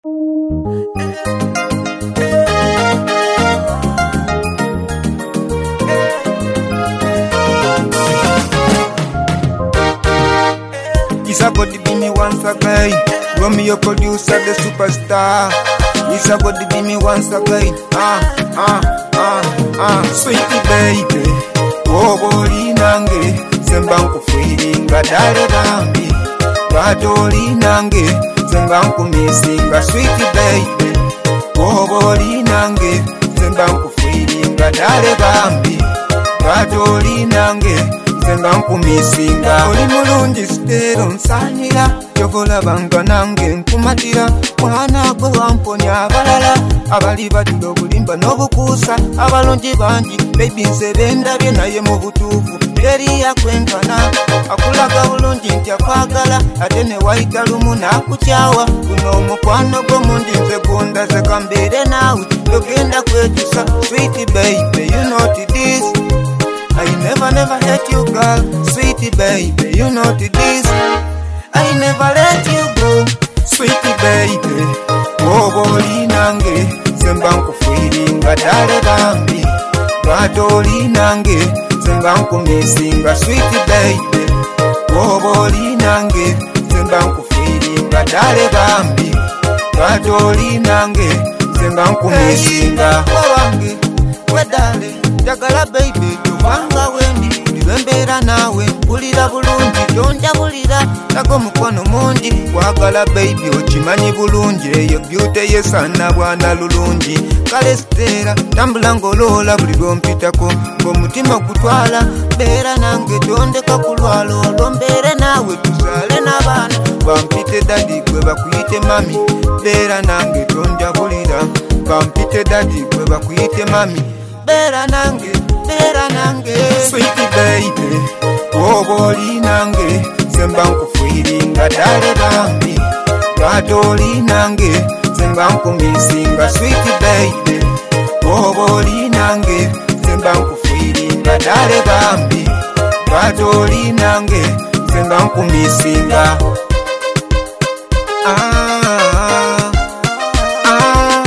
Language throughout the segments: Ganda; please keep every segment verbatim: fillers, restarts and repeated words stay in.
It's about to be me once again. Romeo producer, the superstar. It's about to be me once again. Ah, ah, ah, ah. Sweetie baby, oh boli nange, sembanku feelinga dale bambi. Badoli nange, sembanku missinga. Sweetie baby, oh boli nange, sembanku feelinga dale bambi. Badoli nange, sembanku misinga. Oli mulungi sitero nsanira, yokola banga nange nkumatira. Mwana gwe wamponya abalala, abali batula obulimba n'obukuusa. Abalungi bangi, baby nsebe ndabye naye mu butuufu eri yakwenkana. Akulaga bulungi nti akwagala, ate ne wayita lumu n'akukyawa. Guno omukwano gw'omundi nze gundaze kambeere naawe, togenda kwekyusa. Sweet baby, you know this, I never, never let you go. Sweetie baby, you know this, I never let you go. Sweetie baby, oh boli nange, sembanku feelinga dale bambi. Badoli nange, sembanku missinga. Sweetie baby, oh boli nange, sembanku feelinga dale bambi. Badoli nange, sembanku missinga. Wawange, wedale, jagala baby, tubanga wendi. Ndiwembera nawe, bulira bulungi, tonjabulira. Nago mukono mundi, kwagala baby, okimanyi bulungi. Eyo beauty yesana bwana lulungi. Kale stera, tambula ngolola buli lwompitako. Ng'omutima gutwala, beera nange tondeka kulwala. Olwo mbeere nawe tuzaale n'abaana. Bampite daddy gwe bakuyite mami, beera nange tonjabulira. Bampite daddy gwe bakuyite mami, beera nange, beera nange. Sweetie baby, oh boli nange, sembanku feelinga dale bambi. Badoli nange, sembanku missinga. Sweetie baby, oh boli nange, sembanku feelinga dale bambi. Badoli nange, sembanku missinga. Ah, ah,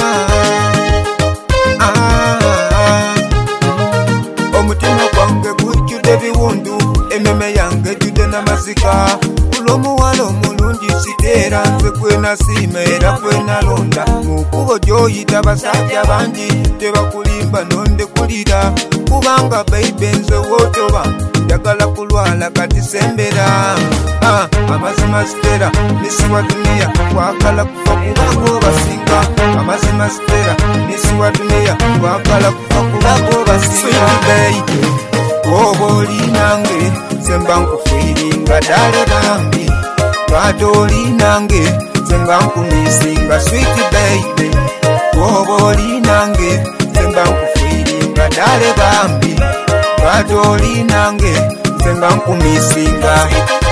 ah. Omutima gwange gujjude biwundu, ememe yange ejjude n'amazika. Olw'omuwala omulungi siteera, nze kwena siima era kwena londa. Mu kkubo gy'oyita basajja bangi, tebakulimba n'ondekulira. Kubanga baby nze wootoba, njagala kulwala kati sembera. Ah, amazima sitera, nisiwa dunia, kwagala kufa kubago basinga. Amazima sitera, nisiwa dunia, kwagala kufa kubago basinga. Sweet baby, oh boli nange, sembanku feelinga dale bambi. Badoli nange, sembanku missinga. Sweet baby, oh boli nange, sembanku feelinga dale bambi. Badoli nange, sembanku missinga.